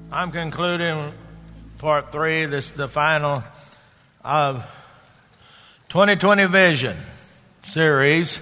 I'm concluding part 3. This is the final of 2020 Vision series.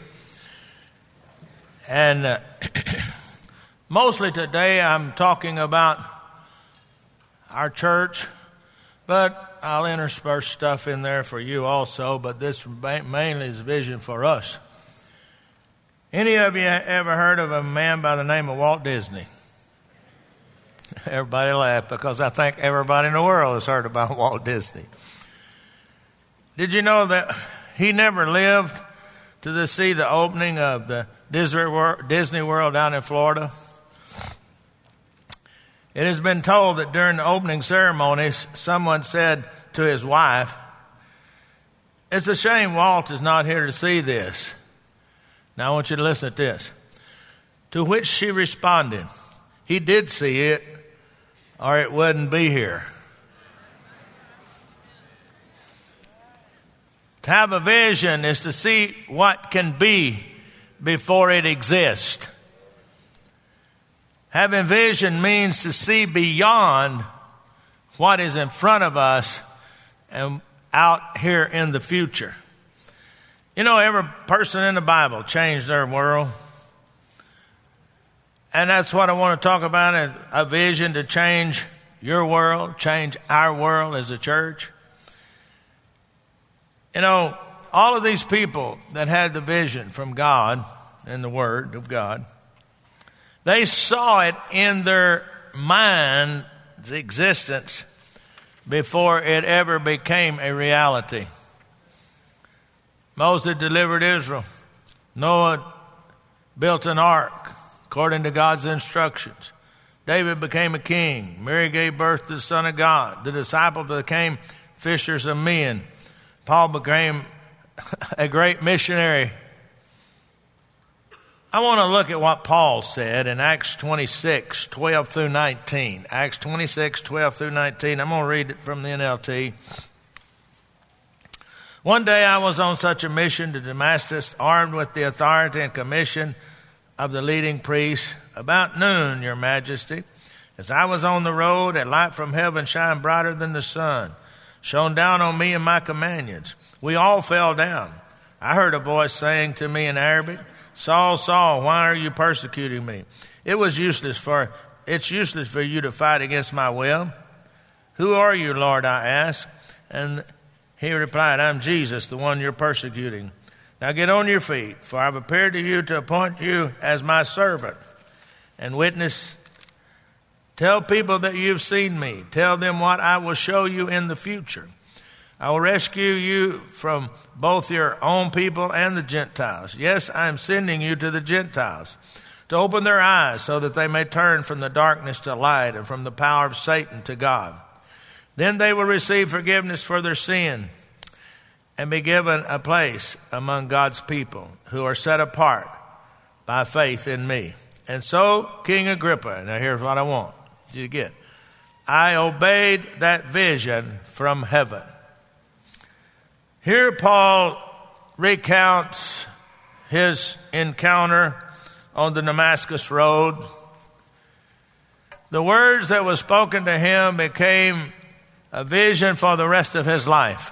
And mostly today I'm talking about our church, but I'll intersperse stuff in there for you also, but this mainly is vision for us. Any of you ever heard of a man by the name of Walt Disney? Everybody laughed because I think everybody in the world has heard about Walt Disney. Did you know that he never lived to see the opening of the Disney World down in Florida? It has been told that during the opening ceremonies, someone said to his wife, "It's a shame Walt is not here to see this." Now I want you to listen to this. To which she responded, "He did see it, or it wouldn't be here." To have a vision is to see what can be before it exists. Having vision means to see beyond what is in front of us and out here in the future. You know, every person in the Bible changed their world. And that's what I want to talk about, a vision to change your world, change our world as a church. You know, all of these people that had the vision from God and the Word of God, they saw it in their mind's existence before it ever became a reality. Moses delivered Israel. Noah built an ark according to God's instructions. David became a king. Mary gave birth to the Son of God. The disciples became fishers of men. Paul became a great missionary. I want to look at what Paul said in Acts 26, 12 through 19. Acts 26, 12 through 19. I'm going to read it from the NLT. One day I was on such a mission to Damascus, armed with the authority and commission of the leading priest. About noon, Your Majesty, as I was on the road, a light from heaven shined brighter than the sun, shone down on me and my companions. We all fell down. I heard a voice saying to me in Arabic, "Saul, Saul, why are you persecuting me?" It's useless for you to fight against my will. "Who are you, Lord?" I asked. And he replied, "I'm Jesus, the one you're persecuting. Now get on your feet, for I've appeared to you to appoint you as my servant and witness. Tell people that you've seen me. Tell them what I will show you in the future. I will rescue you from both your own people and the Gentiles. Yes, I am sending you to the Gentiles to open their eyes so that they may turn from the darkness to light and from the power of Satan to God. Then they will receive forgiveness for their sin and be given a place among God's people who are set apart by faith in me." And so, King Agrippa, now here's what I want you to get. I obeyed that vision from heaven. Here Paul recounts his encounter on the Damascus road. The words that were spoken to him became a vision for the rest of his life.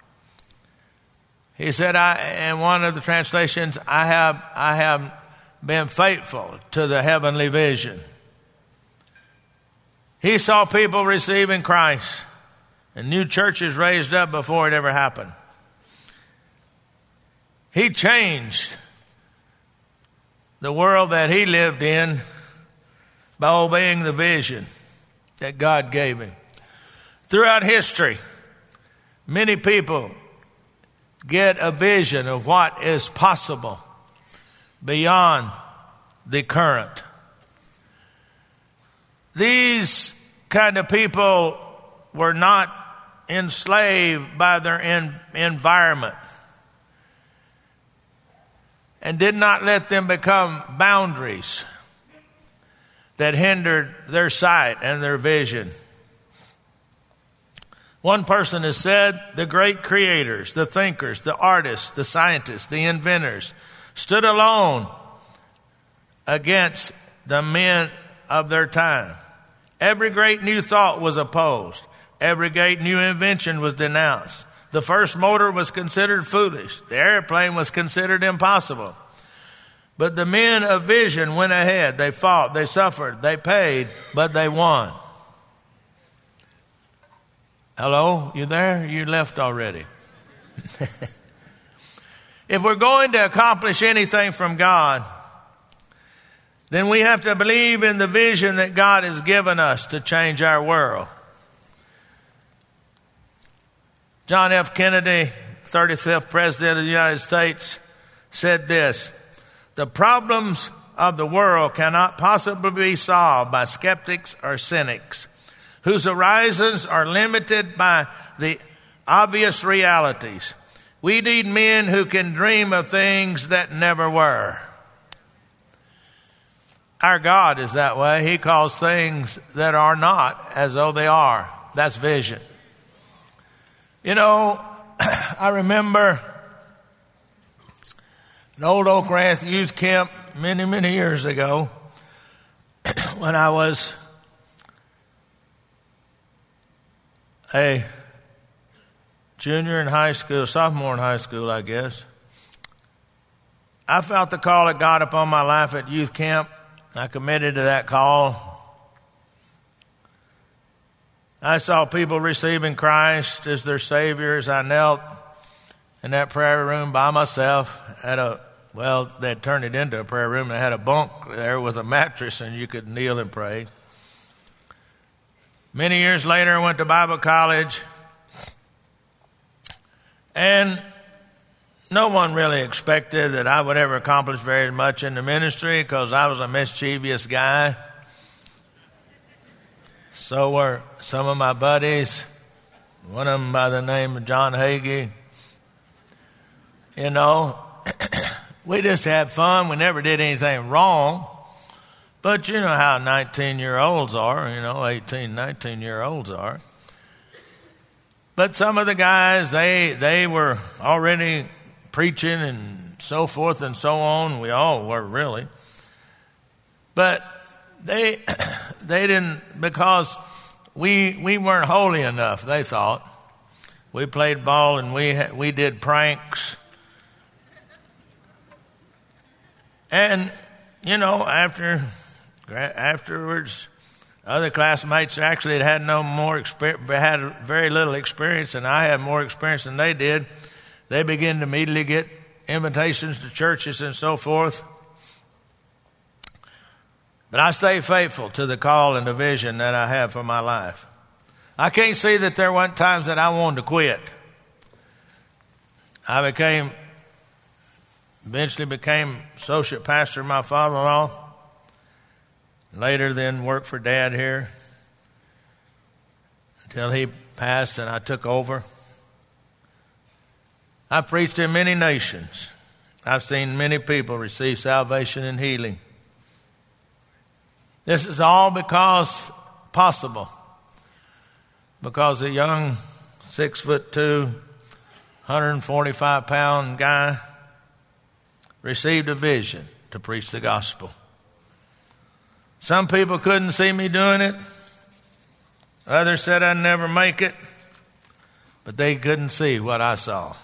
He said, in one of the translations, I have been faithful to the heavenly vision. He saw people receiving Christ and new churches raised up before it ever happened. He changed the world that he lived in by obeying the vision that God gave him. Throughout history, many people get a vision of what is possible beyond the current. These kind of people were not enslaved by their environment and did not let them become boundaries that hindered their sight and their vision. One person has said, the great creators, the thinkers, the artists, the scientists, the inventors stood alone against the men of their time. Every great new thought was opposed. Every great new invention was denounced. The first motor was considered foolish. The airplane was considered impossible. But the men of vision went ahead. They fought, they suffered, they paid, but they won. Hello? You there? You left already. If we're going to accomplish anything from God, then we have to believe in the vision that God has given us to change our world. John F. Kennedy, 35th President of the United States, said this: "The problems of the world cannot possibly be solved by skeptics or cynics, whose horizons are limited by the obvious realities. We need men who can dream of things that never were." Our God is that way. He calls things that are not as though they are. That's vision. You know, I remember an old Oak Ranch youth camp many, many years ago when I was a junior in high school, sophomore in high school, I guess. I felt the call of God upon my life at youth camp. I committed to that call. I saw people receiving Christ as their Savior as I knelt in that prayer room by myself. They'd turned it into a prayer room. They had a bunk there with a mattress and you could kneel and pray. Many years later, I went to Bible college, and no one really expected that I would ever accomplish very much in the ministry because I was a mischievous guy. So were some of my buddies, one of them by the name of John Hagee. You know, we just had fun. We never did anything wrong. But you know how 19-year-olds are, 18, 19-year-olds are. But some of the guys, they were already preaching and so forth and so on. We all were, really. But they didn't, because we weren't holy enough, they thought. We played ball and we did pranks. And, afterwards, other classmates actually had had very little experience, and I had more experience than they did. They began to immediately get invitations to churches and so forth. But I stayed faithful to the call and the vision that I have for my life. I can't see that there weren't times that I wanted to quit. I eventually became associate pastor of my father-in-law. Later then worked for Dad here until he passed and I took over. I preached in many nations. I've seen many people receive salvation and healing. This is all possible because a young 6'2", 145-pound guy received a vision to preach the gospel. Some people couldn't see me doing it. Others said I'd never make it, but they couldn't see what I saw.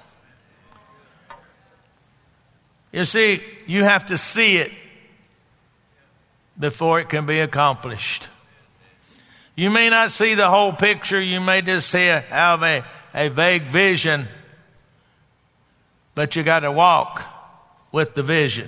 You see, you have to see it before it can be accomplished. You may not see the whole picture. You may just have a vague vision, but you got to walk with the vision.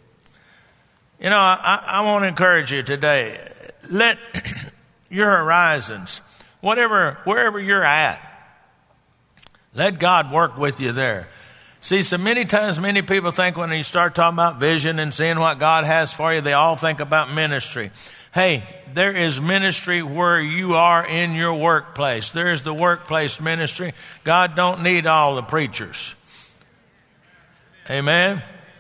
I want to encourage you today. Let your horizons, wherever you're at, let God work with you there. See, so many times, many people think when you start talking about vision and seeing what God has for you, they all think about ministry. Hey, there is ministry where you are in your workplace. There is the workplace ministry. God don't need all the preachers. Amen?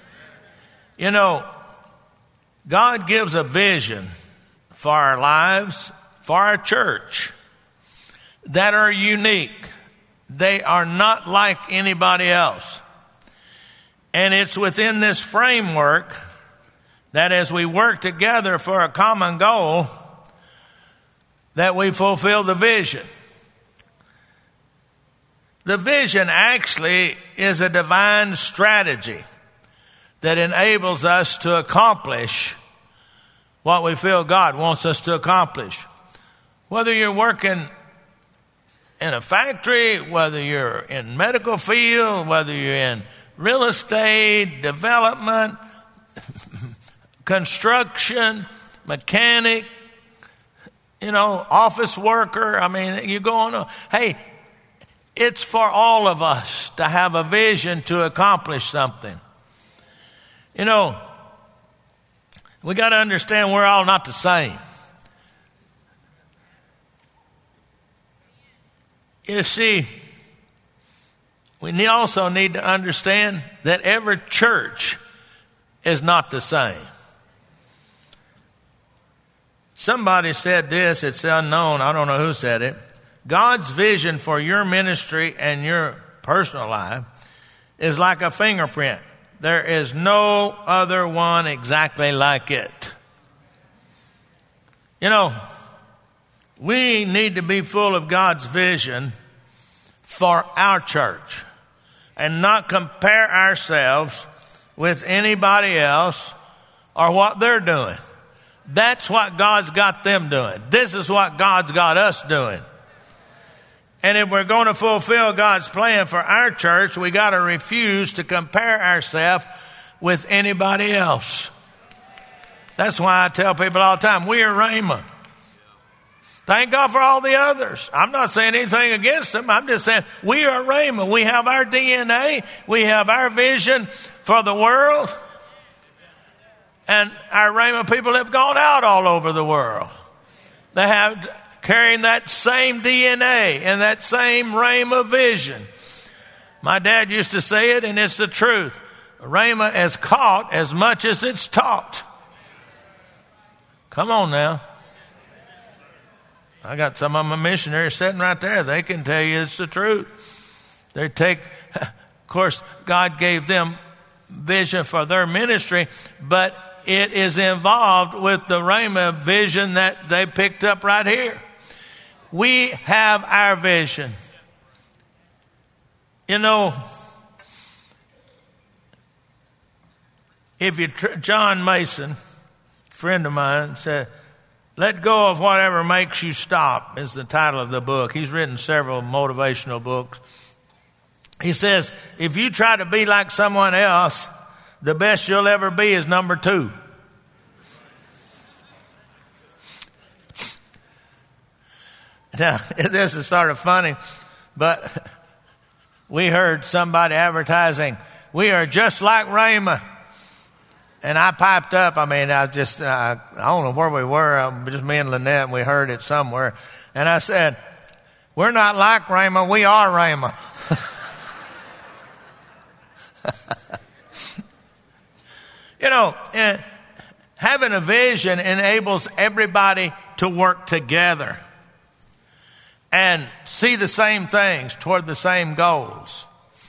God gives a vision for our lives, for our church, that are unique. They are not like anybody else. And it's within this framework that as we work together for a common goal, that we fulfill the vision. The vision actually is a divine strategy that enables us to accomplish what we feel God wants us to accomplish. Whether you're working in a factory, whether you're in medical field, whether you're in real estate, development, construction, mechanic, office worker. I mean, you're going on. Hey, it's for all of us to have a vision to accomplish something. We got to understand we're all not the same. You see, we also need to understand that every church is not the same. Somebody said this, it's unknown, I don't know who said it. God's vision for your ministry and your personal life is like a fingerprint. There is no other one exactly like it. We need to be full of God's vision for our church and not compare ourselves with anybody else or what they're doing. That's what God's got them doing. This is what God's got us doing. And if we're going to fulfill God's plan for our church, we got to refuse to compare ourselves with anybody else. That's why I tell people all the time, we are Rhema. Thank God for all the others. I'm not saying anything against them. I'm just saying we are Rhema. We have our DNA. We have our vision for the world. And our Rhema people have gone out all over the world. They have carrying that same DNA and that same Rhema vision. My dad used to say it, and it's the truth. Rhema is caught as much as it's taught. Come on now. I got some of my missionaries sitting right there. They can tell you it's the truth. Of course, God gave them vision for their ministry, but it is involved with the Rhema vision that they picked up right here. We have our vision. John Mason, friend of mine, said, "Let go of whatever makes you stop," is the title of the book. He's written several motivational books. He says, if you try to be like someone else, the best you'll ever be is number 2. Now, this is sort of funny, but we heard somebody advertising, "We are just like Rhema." And I piped up. I don't know where we were, just me and Lynette, and we heard it somewhere. And I said, "We're not like Rhema, we are Rhema." Having a vision enables everybody to work together and see the same things toward the same goals.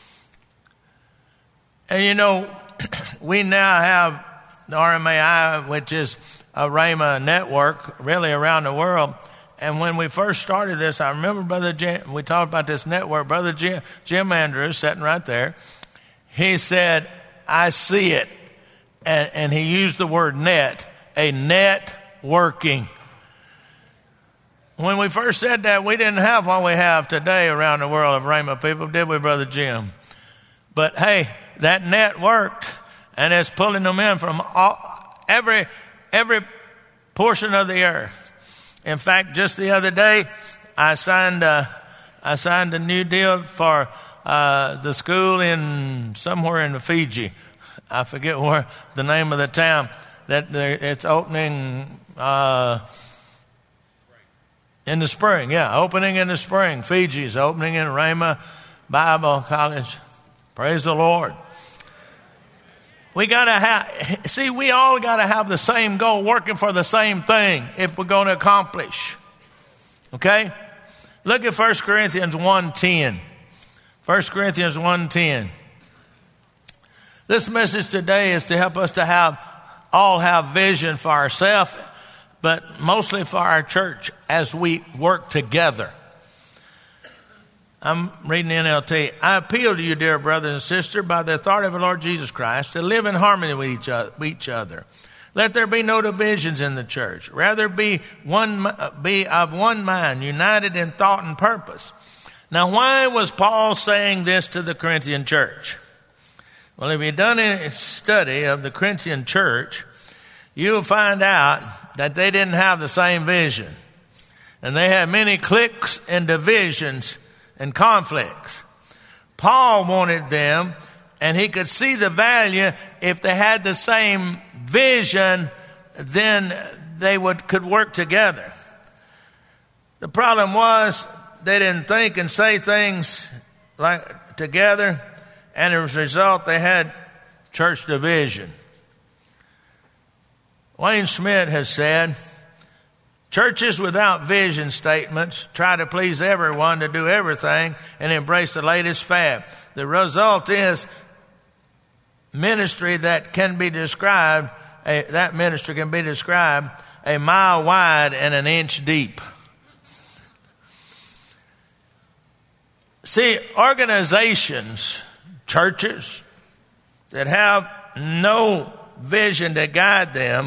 And we now have the RMAI, which is a Rhema network really around the world. And when we first started this, I remember Brother Jim, we talked about this network, Brother Jim Andrews sitting right there. He said, "I see it." And he used the word net, a networking. When we first said that, we didn't have what we have today around the world of Rhema people, did we, Brother Jim? But hey, that net worked, and it's pulling them in from every portion of the earth. In fact, just the other day, I signed a new deal for the school somewhere in Fiji. I forget where the name of the town that it's opening in the spring. Yeah, opening in the spring. Fiji's opening in Rhema Bible College. Praise the Lord. We all got to have the same goal, working for the same thing if we're going to accomplish. Okay? Look at 1 Corinthians 1:10. 1 Corinthians 1:10. This message today is to help us to all have vision for ourselves, but mostly for our church as we work together. I'm reading the NLT. I appeal to you, dear brothers and sisters, by the authority of the Lord Jesus Christ, to live in harmony with each other. Let there be no divisions in the church. Rather be of one mind, united in thought and purpose. Now, why was Paul saying this to the Corinthian church? Well, if you've done a study of the Corinthian church, you'll find out that they didn't have the same vision. And they had many cliques and divisions and conflicts. Paul wanted them, and he could see the value if they had the same vision, then they could work together. The problem was they didn't think and say things like together, and as a result they had church division. Wayne Schmidt has said, churches without vision statements try to please everyone, to do everything, and embrace the latest fad. The result is ministry that can be described, a mile wide and an inch deep. See, organizations, churches that have no vision to guide them,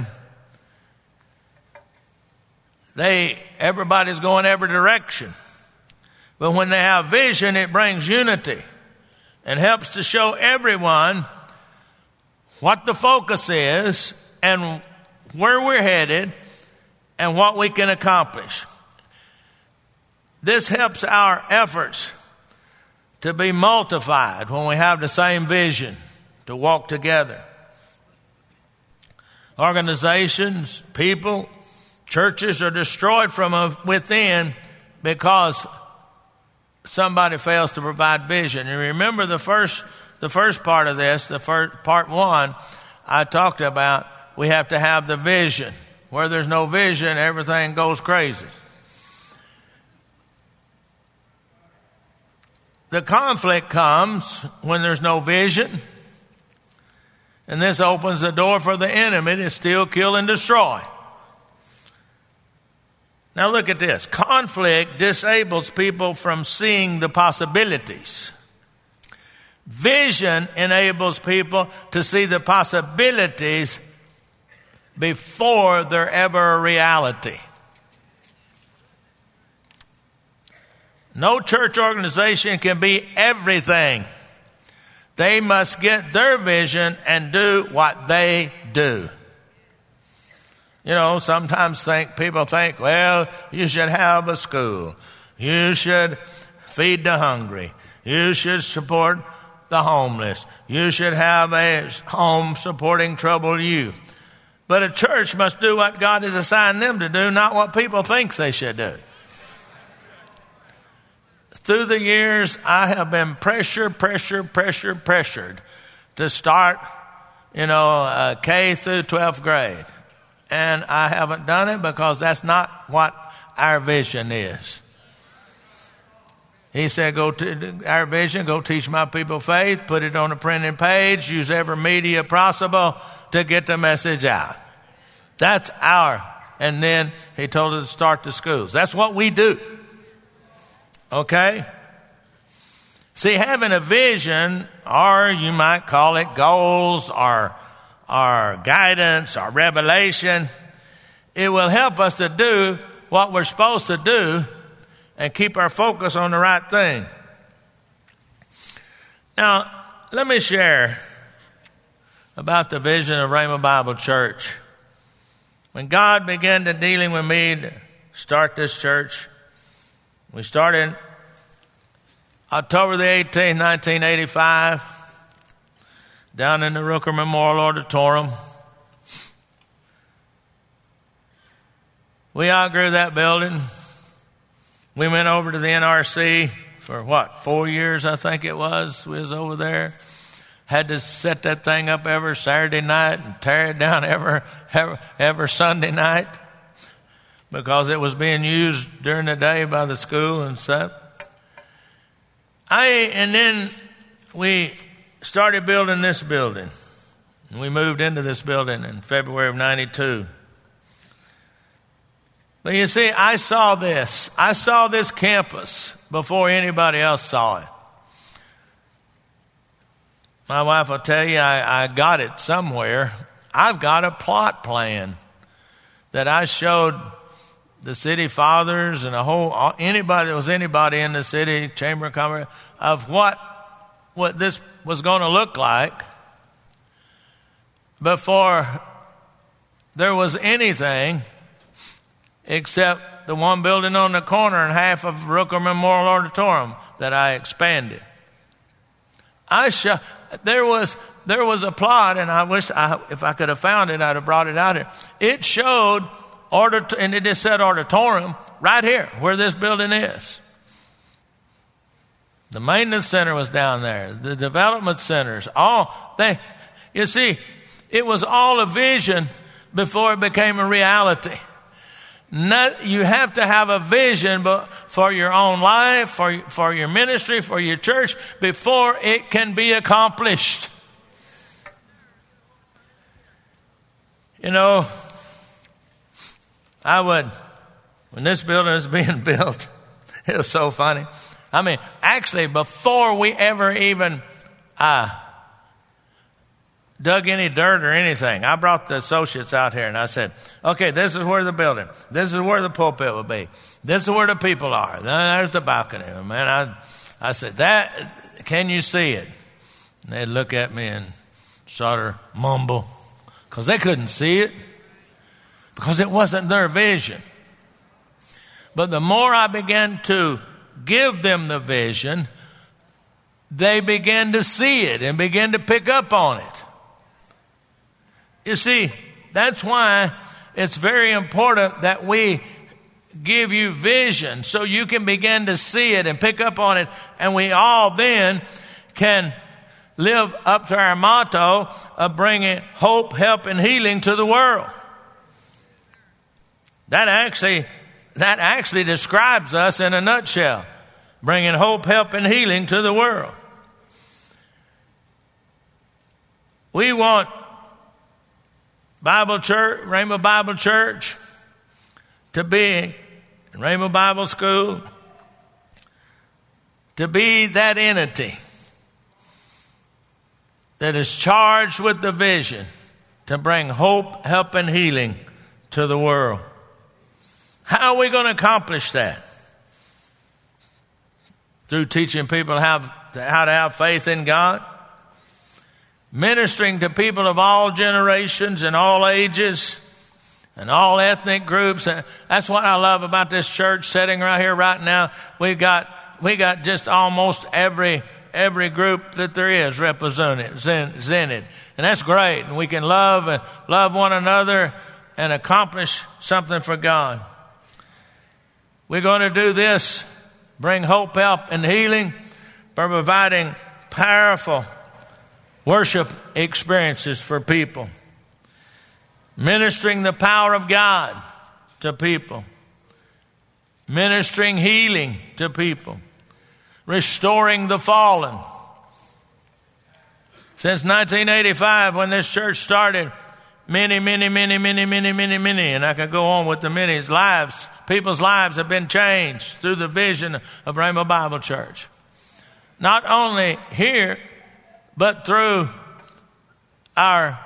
everybody's going every direction. But when they have vision, it brings unity and helps to show everyone what the focus is and where we're headed and what we can accomplish. This helps our efforts to be multiplied when we have the same vision, to walk together. Organizations, people, churches are destroyed from within because somebody fails to provide vision. And remember the first part of this, part one, I talked about we have to have the vision. Where there's no vision, everything goes crazy. The conflict comes when there's no vision, and this opens the door for the enemy to steal, kill, and destroy. Now look at this. Conflict disables people from seeing the possibilities. Vision enables people to see the possibilities before they're ever a reality. No church organization can be everything. They must get their vision and do what they do. You know, sometimes people think, well, you should have a school. You should feed the hungry. You should support the homeless. You should have a home supporting troubled youth. But a church must do what God has assigned them to do, not what people think they should do. Through the years, I have been pressured to start, K through 12th grade. And I haven't done it because that's not what our vision is. He said, our vision, go teach my people faith, put it on a printed page, use every media possible to get the message out. That's and then he told us to start the schools. That's what we do. Okay? See, having a vision, or you might call it goals, or guidance, or revelation, it will help us to do what we're supposed to do and keep our focus on the right thing. Now, let me share about the vision of Rhema Bible Church. When God began to dealing with me to start this church, we started October the 18th, 1985, down in the Rooker Memorial Auditorium. We outgrew that building. We went over to the NRC for 4 years, I think it was. We was over there. Had to set that thing up every Saturday night and tear it down every Sunday night because it was being used during the day by the school and stuff. And then we started building this building. We moved into this building in February of 92. But you see, I saw this. I saw this campus before anybody else saw it. My wife will tell you I got it somewhere. I've got a plot plan that I showed the city fathers and anybody that was anybody in the city chamber of commerce of what this was going to look like before there was anything except the one building on the corner and half of Rooker Memorial Auditorium that I expanded. There was a plot, and I wish if I could have found it, I'd have brought it out here. It showed and it just said auditorium right here where this building is. The maintenance center was down there. The development centers, you see, it was all a vision before it became a reality. You have to have a vision for your own life, for your ministry, for your church, before it can be accomplished. You know, when this building was being built, it was so funny. I mean, actually, before we ever even dug any dirt or anything, I brought the associates out here and I said, okay, this is where the building, this is where the pulpit will be, this is where the people are, there's the balcony. Man, I said, can you see it? And they'd look at me and sort of mumble because they couldn't see it because it wasn't their vision. But the more I began to give them the vision, they began to see it and began to pick up on it. You see, that's why it's very important that we give you vision so you can begin to see it and pick up on it, and we all then can live up to our motto of bringing hope, help, and healing to the world. That actually describes us in a nutshell, bringing hope, help, and healing to the world. We want Rainbow Bible Church to be, Rainbow Bible School, to be that entity that is charged with the vision to bring hope, help, and healing to the world. How are we going to accomplish that? Through teaching people how to have faith in God, ministering to people of all generations and all ages and all ethnic groups. And that's what I love about this church setting right here right now. We got just almost every group that there is represented. And that's great. And we can love one another and accomplish something for God. We're going to do this, bring hope, help, and healing by providing powerful worship experiences for people, ministering the power of God to people, ministering healing to people, restoring the fallen. Since 1985, when this church started, many, and I could go on with the many lives, people's lives have been changed through the vision of Rainbow Bible Church. Not only here, but through our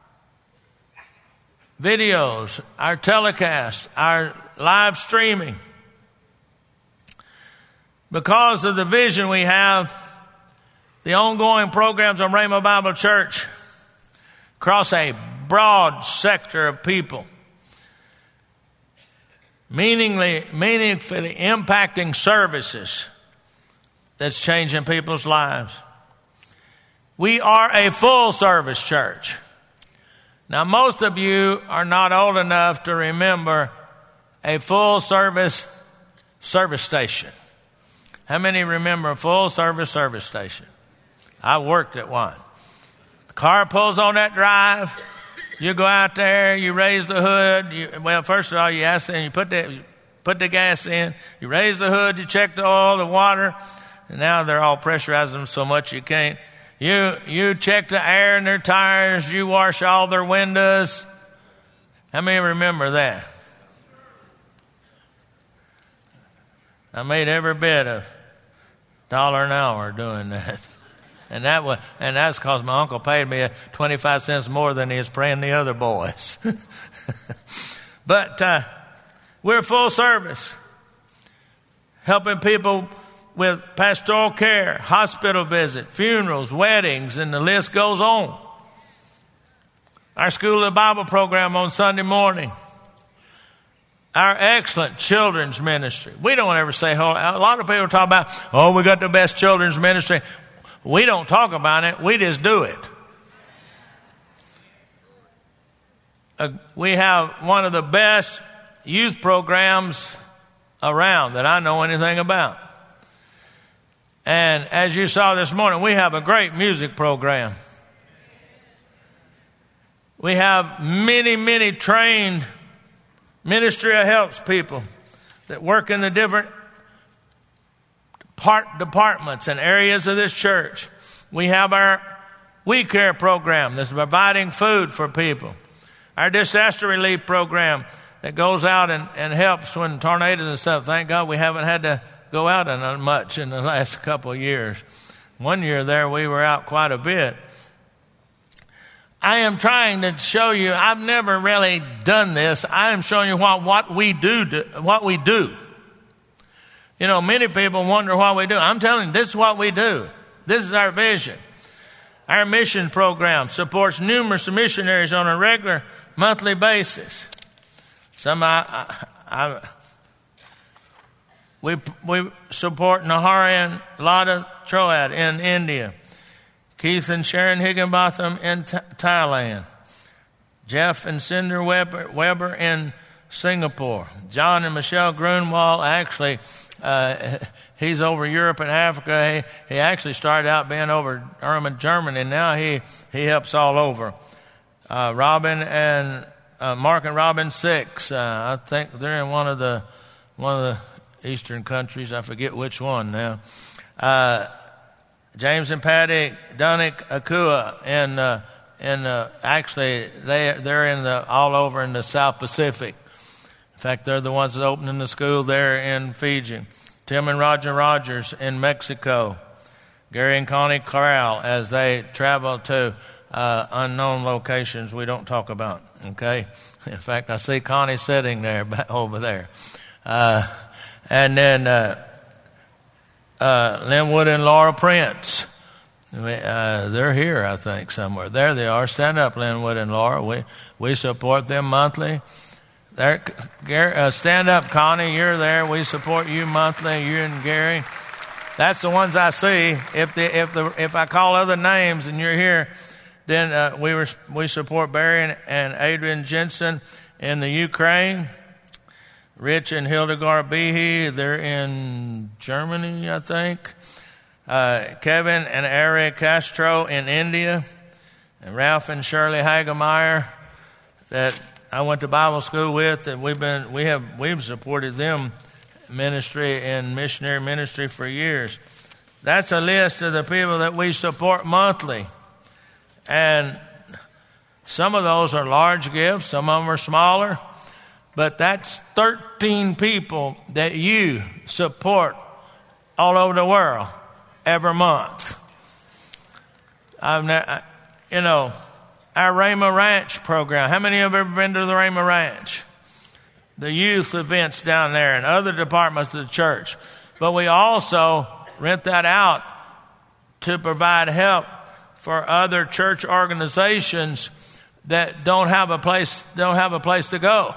videos, our telecast, our live streaming. Because of the vision we have, the ongoing programs on Rainbow Bible Church across a broad sector of people, meaningfully impacting services that's changing people's lives. We are a full service church. Now, most of you are not old enough to remember a full service station. How many remember a full service station? I worked at one. The car pulls on that drive. You go out there, you raise the hood. First of all, you ask them, you put the gas in, you raise the hood, you check the oil, the water, and now they're all pressurizing them so much you can't. You check the air in their tires, you wash all their windows. How many remember that? I made every bit of $1 an hour doing that. And that's because my uncle paid me 25 cents more than he was paying the other boys. But we're full service, helping people with pastoral care, hospital visit, funerals, weddings, and the list goes on. Our School of the Bible program on Sunday morning. Our excellent children's ministry. We don't ever say, a lot of people talk about, we got the best children's ministry. We don't talk about it. We just do it. We have one of the best youth programs around that I know anything about. And as you saw this morning, we have a great music program. We have many, many trained ministry of helps people that work in the different departments and areas of this church. We have our We Care program that's providing food for people. Our disaster relief program that goes out and helps when tornadoes and stuff. Thank God we haven't had to go out much in the last couple of years. One year there we were out quite a bit. I am trying to show you, I've never really done this. I am showing you what we do. You know, many people wonder what we do. I'm telling you, this is what we do. This is our vision. Our mission program supports numerous missionaries on a regular monthly basis. We support Naharian Lada Troad in India, Keith and Sharon Higginbotham in Thailand, Jeff and Cinder Weber in Singapore, John and Michelle Grunwald. Actually, he's over Europe and Africa. He actually started out being over Germany, and now he helps all over. Robin and Mark and Robin Six. I think they're in one of the eastern countries. I forget which one now. James and Patty Dunnick Akua, and actually they're in all over in the South Pacific. In fact, they're the ones that opening the school there in Fiji. Tim and Roger Rogers in Mexico. Gary and Connie Corral as they travel to unknown locations we don't talk about. Okay, in fact, I see Connie sitting there over there. And then Linwood and Laura Prince. They're here, I think, somewhere. There they are. Stand up, Linwood and Laura. We support them monthly. There, Gary, stand up, Connie. You're there. We support you monthly. You and Gary. That's the ones I see. If I call other names and you're here, then we support Barry and Adrian Jensen in the Ukraine. Rich and Hildegard Behe, they're in Germany, I think. Kevin and Ari Castro in India. And Ralph and Shirley Hagemeyer that I went to Bible school with, and we've supported them ministry and missionary ministry for years. That's a list of the people that we support monthly. And some of those are large gifts, some of them are smaller. But that's 13 people that you support all over the world every month. Our Rhema Ranch program. How many have ever been to the Rhema Ranch? The youth events down there and other departments of the church. But we also rent that out to provide help for other church organizations that don't have a place to go.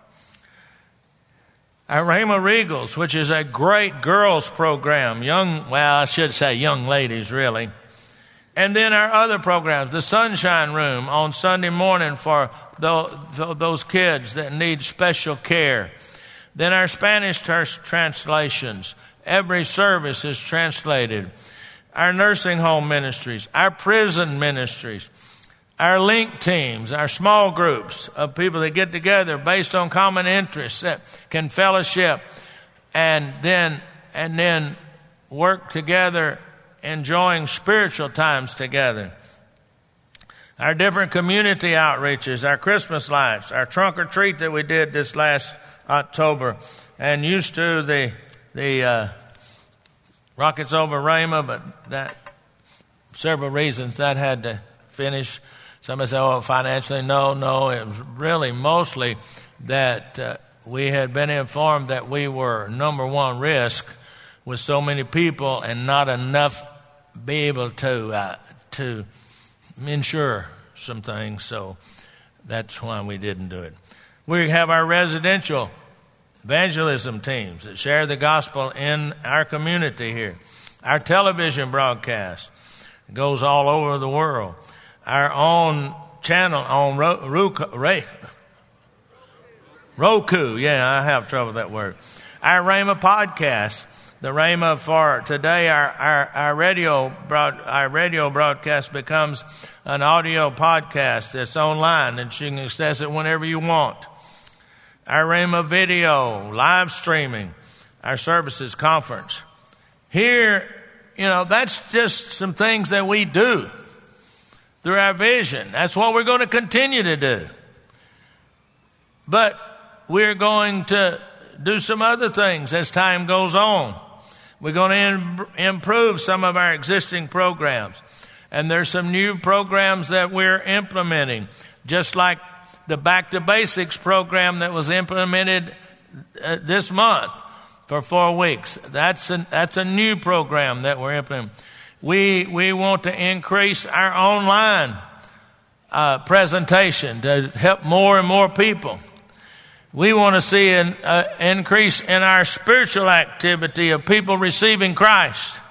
Our Rhema Regals, which is a great girls program, I should say young ladies, really. And then our other programs, the Sunshine Room on Sunday morning for those kids that need special care. Then our Spanish translations. Every service is translated. Our nursing home ministries, our prison ministries, our link teams, our small groups of people that get together based on common interests that can fellowship and then work together, enjoying spiritual times together. Our different community outreaches, our Christmas lights, our trunk or treat that we did this last October, and used to the the Rockets over Rhema, but that several reasons that had to finish. Somebody said, oh, financially. No, it was really mostly that we had been informed that we were number one risk with so many people and not enough be able to insure some things. So that's why we didn't do it. We have our residential evangelism teams that share the gospel in our community here. Our television broadcast goes all over the world. Our own channel on Roku. Yeah, I have trouble with that word. Our Rhema podcast. The Rhema for today, our radio broadcast becomes an audio podcast that's online, and you can access it whenever you want. Our Rhema video, live streaming, our services conference. Here, that's just some things that we do through our vision. That's what we're going to continue to do. But we're going to do some other things as time goes on. We're going to improve some of our existing programs. And there's some new programs that we're implementing, just like the Back to Basics program that was implemented this month for 4 weeks. That's a new program that we're implementing. We want to increase our online presentation to help more and more people. We want to see an increase in our spiritual activity of people receiving Christ.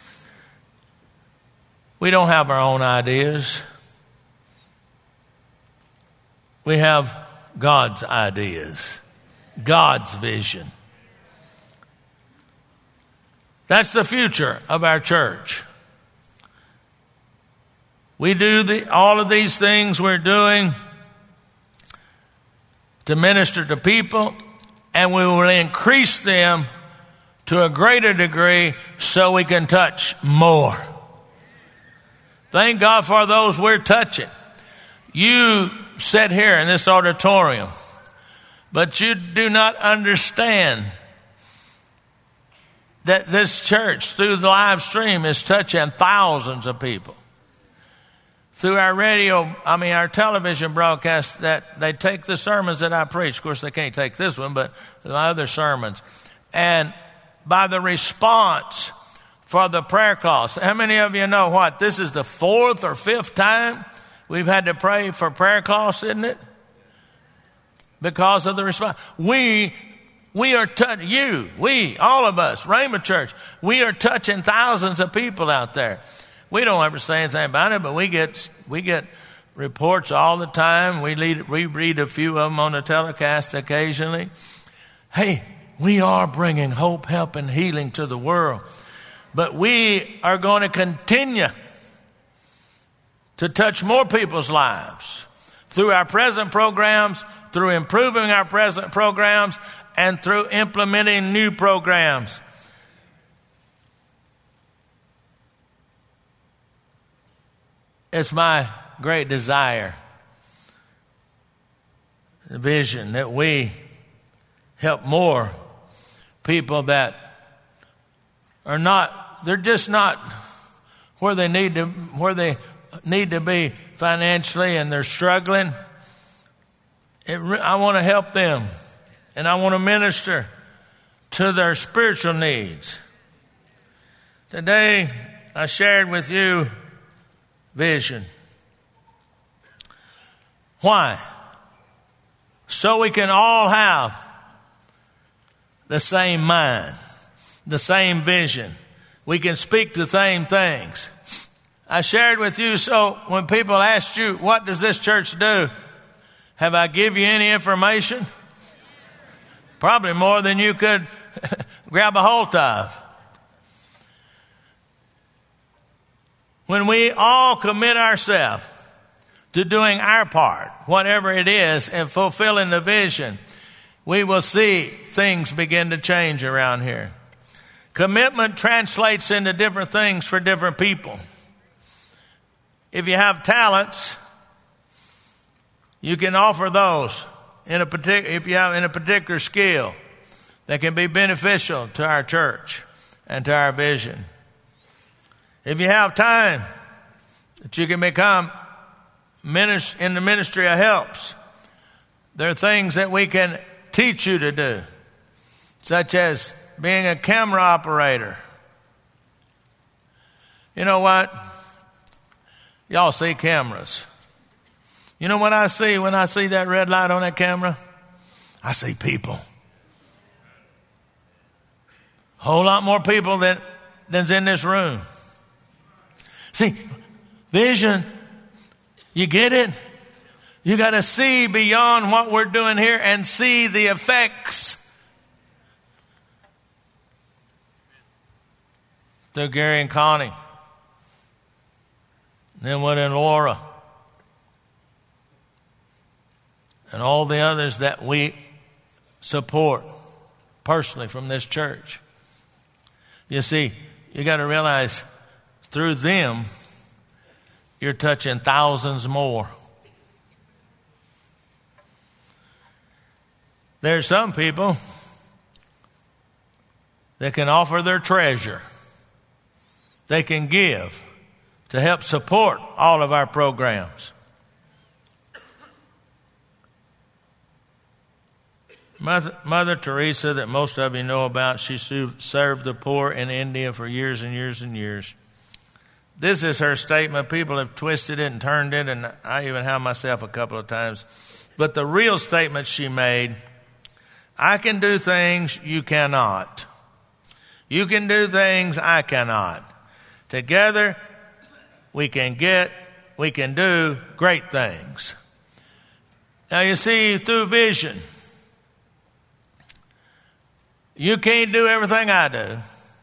We don't have our own ideas. We have God's ideas, God's vision. That's the future of our church. We do all of these things we're doing to minister to people, and we will increase them to a greater degree so we can touch more. Thank God for those we're touching. You sit here in this auditorium, but you do not understand that this church, through the live stream, is touching thousands of people. Through our television broadcast, that they take the sermons that I preach. Of course, they can't take this one, but my other sermons. And by the response for the prayer calls. How many of you know what? This is the 4th or 5th time we've had to pray for prayer calls, isn't it? Because of the response. We are touching all of us, Rhema Church, we are touching thousands of people out there. We don't ever say anything about it, but we get reports all the time. We read a few of them on the telecast occasionally. Hey, we are bringing hope, help, and healing to the world. But we are going to continue to touch more people's lives through our present programs, through improving our present programs, and through implementing new programs. It's my great desire, the vision, that we help more people that are they're just not where they need to be financially, and they're struggling. I want to help them, and I want to minister to their spiritual needs. Today, I shared with you vision. Why? So we can all have the same mind, the same vision. We can speak the same things. I shared with you, so when people ask you, what does this church do? Have I give you any information? Probably more than you could grab a hold of. When we all commit ourselves to doing our part, whatever it is, and fulfilling the vision, we will see things begin to change around here. Commitment translates into different things for different people. If you have talents, you can offer those in a particular skill. that can be beneficial to our church and to our vision. If you have time, that you can become in the ministry of helps. There are things that we can teach you to do, such as being a camera operator. You know what? Y'all see cameras. You know what I see when I see that red light on that camera? I see people. A whole lot more people than's in this room. See, vision, you get it? You got to see beyond what we're doing here and see the effects. Through Gary and Connie. Then what in Laura. And all the others that we support personally from this church. You see, you got to realize through them, you're touching thousands more. There's some people that can offer their treasure. They can give to help support all of our programs. Mother Teresa, that most of you know about, she served the poor in India for years and years and years. This is her statement. People have twisted it and turned it, and I even have myself a couple of times. But the real statement she made, I can do things you cannot. You can do things I cannot. Together, we can do great things. Now you see, through vision, you can't do everything I do.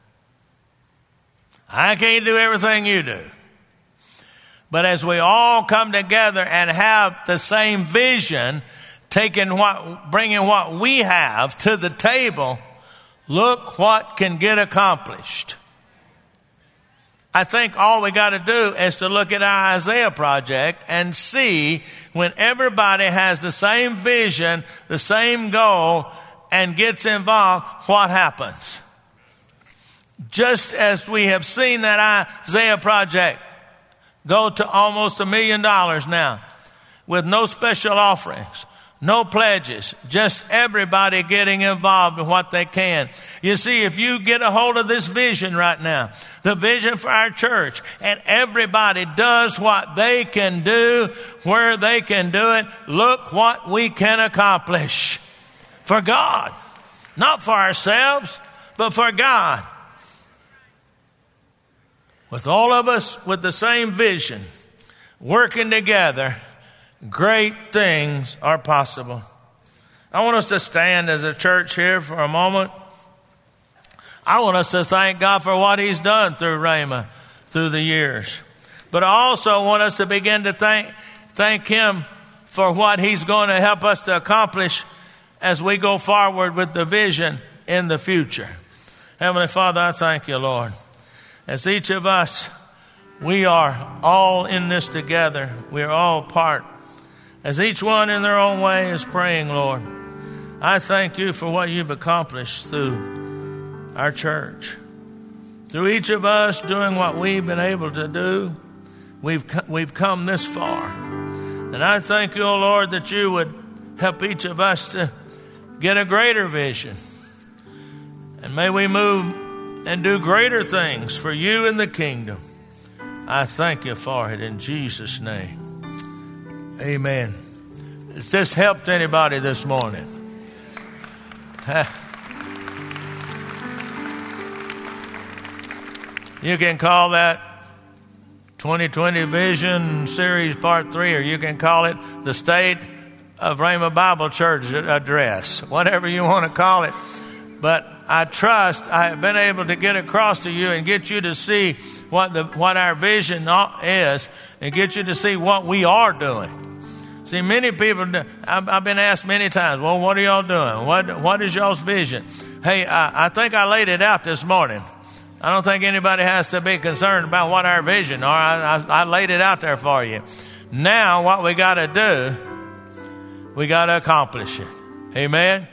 I can't do everything you do. But as we all come together and have the same vision, bringing what we have to the table, look what can get accomplished. I think all we got to do is to look at our Isaiah project and see when everybody has the same vision, the same goal, and gets involved, what happens. Just as we have seen that Isaiah project go to almost $1 million now with no special offerings, no pledges, just everybody getting involved in what they can. You see, if you get a hold of this vision right now, the vision for our church, and everybody does what they can do, where they can do it, look what we can accomplish. For God. Not for ourselves, but for God. With all of us with the same vision, working together, great things are possible. I want us to stand as a church here for a moment. I want us to thank God for what He's done through Rhema through the years. But I also want us to begin to thank Him for what He's going to help us to accomplish as we go forward with the vision in the future. Heavenly Father, I thank you, Lord. As each of us, we are all in this together. We are all part. As each one in their own way is praying, Lord, I thank you for what you've accomplished through our church. Through each of us doing what we've been able to do, we've come this far. And I thank you, O Lord, that you would help each of us to get a greater vision. And may we move and do greater things for you in the kingdom. I thank you for it in Jesus' name. Amen. Has this helped anybody this morning? You can call that 2020 Vision Series Part 3, or you can call it the State of Rhema Bible Church Address, whatever you want to call it. But I trust I have been able to get across to you and get you to see what our vision is, and get you to see what we are doing. See, many people, I've been asked many times, well, what are y'all doing? What is y'all's vision? Hey, I think I laid it out this morning. I don't think anybody has to be concerned about what our vision are. I laid it out there for you. Now, what we got to do, we got to accomplish it. Amen.